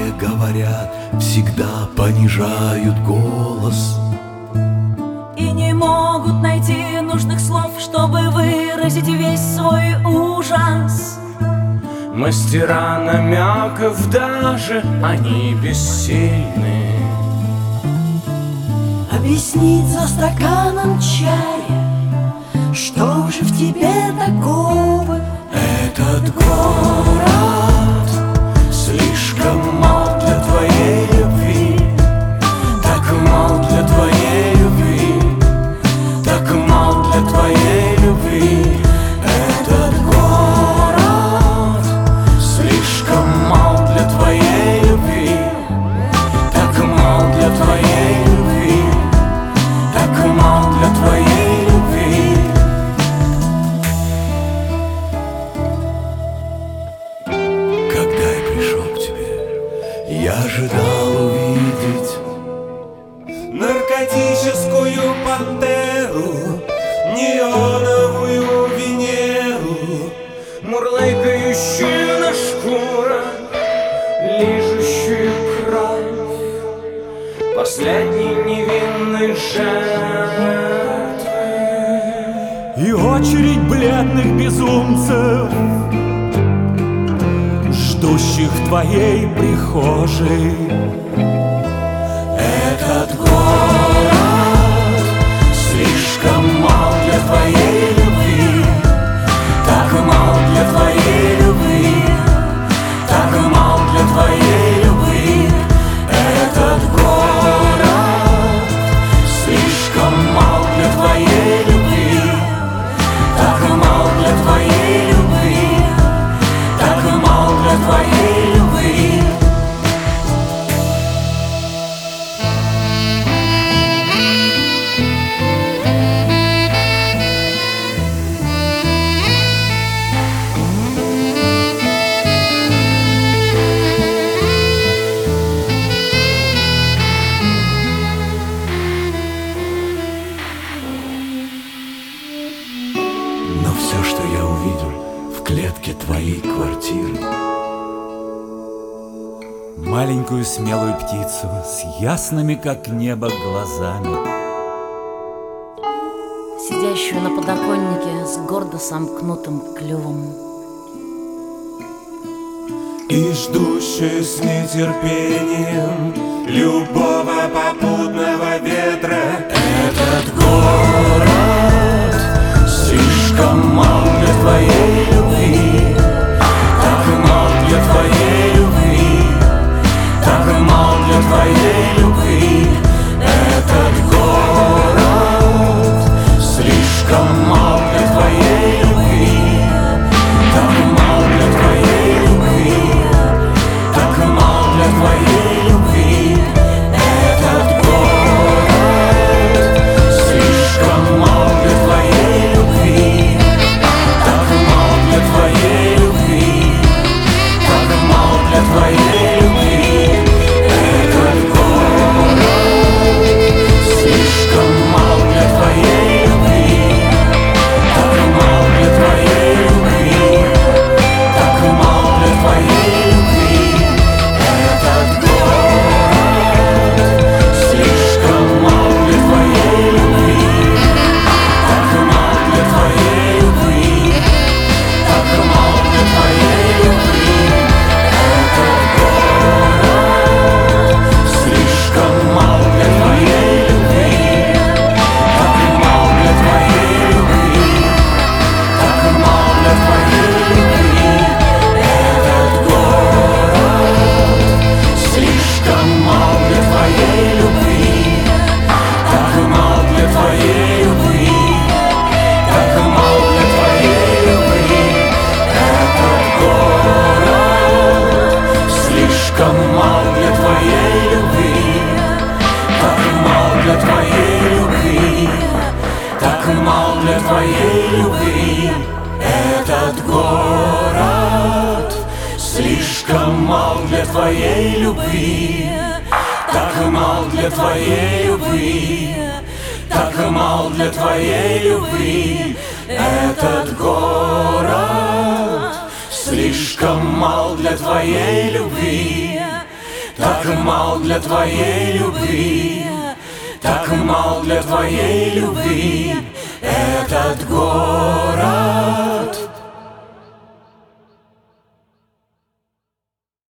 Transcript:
тебе говорят, всегда понижают голос и не могут найти нужных слов, чтобы выразить весь свой ужас. Мастера намеков даже, они бессильны объяснить за стаканом чая, что же в тебе такого. Этот город слишком мал для твоей любви, так мал для твоей любви, так мал для твоей любви. Этот город слишком мал для твоей любви, так мал для твоей любви, так мал для твоей любви. Когда я пришел к тебе, я ожидал увидеть наркотическую пантеру, неоновую Венеру, мурлыкающую на шкурах, лижущую кровь последней невинной жертвы. И очередь бледных безумцев, ждущих в твоей прихожей. Этот город слишком мал для твоей любви, так мал для твоей любви, так мал для твоей любви. Этот город слишком мал для твоей любви, так мал для твоей любви, так мал для твоей любви. Но все, что я увидел в клетке твоей квартиры, Маленькую смелую птицу с ясными, как небо, глазами, Сидящую на подоконнике с гордо сомкнутым клювом, и ждущую с нетерпением любого попутного ветра. Этот город слишком мал для твоей любви, так мал для твоей любви, так мал для твоей любви. Этот город слишком мал для твоей любви, так мал для твоей любви, так мал для твоей любви. Этот город слишком мал для твоей любви, так мал для твоей любви, так мал для твоей любви. Этот город слишком мал для твоей любви, так мал для твоей любви, так мал для твоей любви. Этот город слишком мал для твоей любви, так мал для твоей любви, так мал для твоей любви. Этот город слишком мал для твоей любви, так мал для твоей любви, так мал для твоей любви. Этот город слишком мал для твоей любви, так мал для твоей любви, так мал для твоей любви. Этот город слишком мал для твоей любви, так мал для твоей любви, так мал для твоей любви. Этот город слишком мал для твоей любви, так мал для твоей любви, так мал для твоей любви. Этот город слишком мал для твоей любви, так мал для твоей любви, так мал для твоей любви этот город.